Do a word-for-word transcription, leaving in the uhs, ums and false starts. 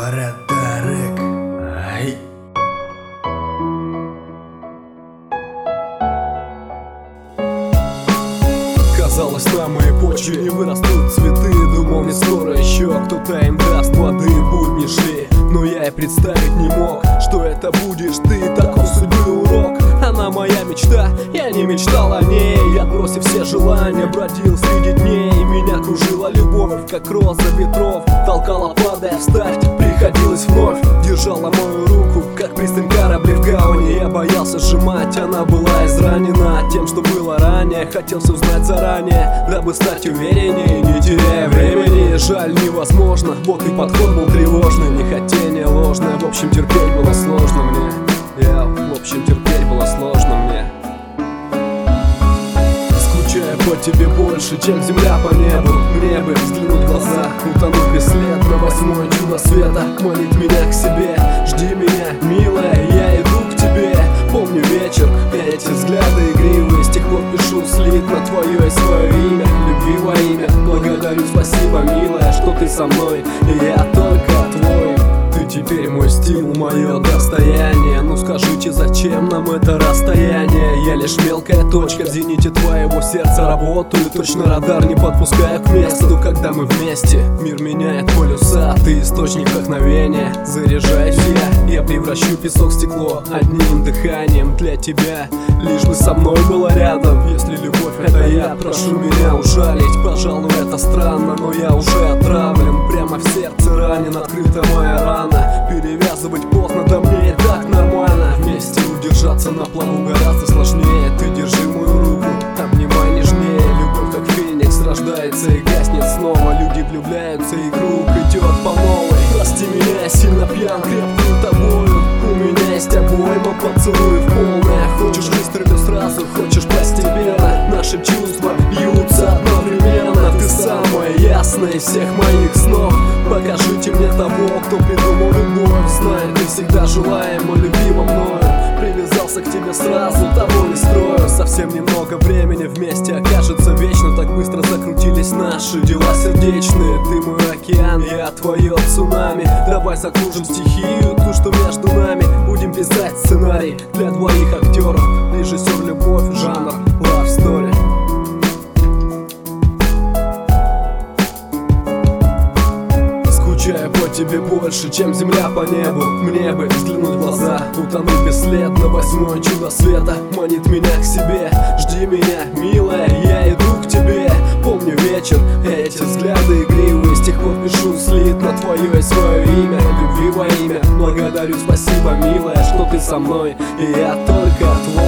Бородарек. Ай. Казалось, на моей почве не вырастут цветы. Думал, не скоро еще кто-то им даст воды. Будни шли, но я и представить не мог, что это будешь ты. Такой судьбы урок. Она моя мечта, я не мечтал о ней. Я, бросив все желания, бродил среди дней. Меня кружила любовь, как роза ветров. Толкала, падая, встать приходилось вновь. Держала мою руку, как пристань корабли в гавани. Я боялся сжимать, она была изранена тем, что было ранее. Хотел все узнать заранее, дабы стать увереннее, не теряя времени. Жаль, невозможно, вот и подход был тревожный. Не хотение ложное, в общем терпеть было сложно мне. Я, в общем терпеть было сложно мне. Скучаю по тебе больше, чем земля по небу. Мне бы взглянуть в глаза, утонуть без след. На восьмое чудо света манит меня к себе. Жди меня, милая, я иду к тебе. Помню вечер, эти взгляды игривые. С тех пор пишу слитно твое и свое имя. Любви во имя, благодарю, спасибо, милая, что ты со мной, и я только твой. Ты теперь мой стимул, мое достояние. Ну скажите, зачем нам это расстояние? Я лишь мелкая точка в зените твоего сердца. Работаю, точно радар не подпускаю к месту. Когда мы вместе, мир меняет полюса. Ты источник вдохновения, заряжаюсь я. Я превращу песок в стекло одним дыханием для тебя. Лишь бы со мной было рядом. Если любовь это я, прошу меня ужалить. Пожалуй, это странно, но я уже отравлен. Прямо в сердце ранен, открыта моя рана. Перевязывать поздно, да мне и так нормально. Вместе удержаться на плаву гораздо сложнее. Ты держи мою руку, обнимай нежнее. Любовь как феникс рождается и гаснет снова. Люди влюбляются и круг идет по новой. Прости меня, я сильно пьян, крепкую тобою. У меня есть обойма поцелуев полная. Хочешь выстрелю сразу, хочешь постепенно. Наши чувства льются одновременно. Ты самая ясная из всех моих снов. Покажите мне того, кто придумал любовь. Знаю, ты всегда желаема, любима мною. Привязался к тебе сразу, того не строю. Совсем немного времени вместе окажется вечно. Так быстро закрутились наши дела сердечные. Ты мой океан, я твое цунами. Давай закружим стихию, ту, что между нами. Будем писать сценарий для двоих актеров. Режиссер любовь, жанр love story. Скучаю по тебе больше, чем земля по небу. Мне бы взглянуть в глаза, утонуть без след. На восьмое чудо света манит меня к себе. Жди меня, милая, я иду к тебе. Помню вечер, эти взгляды игривые. С тех пор пишу слитно твое и свое имя. Любви во имя, благодарю, спасибо, милая, что ты со мной, и я только твой.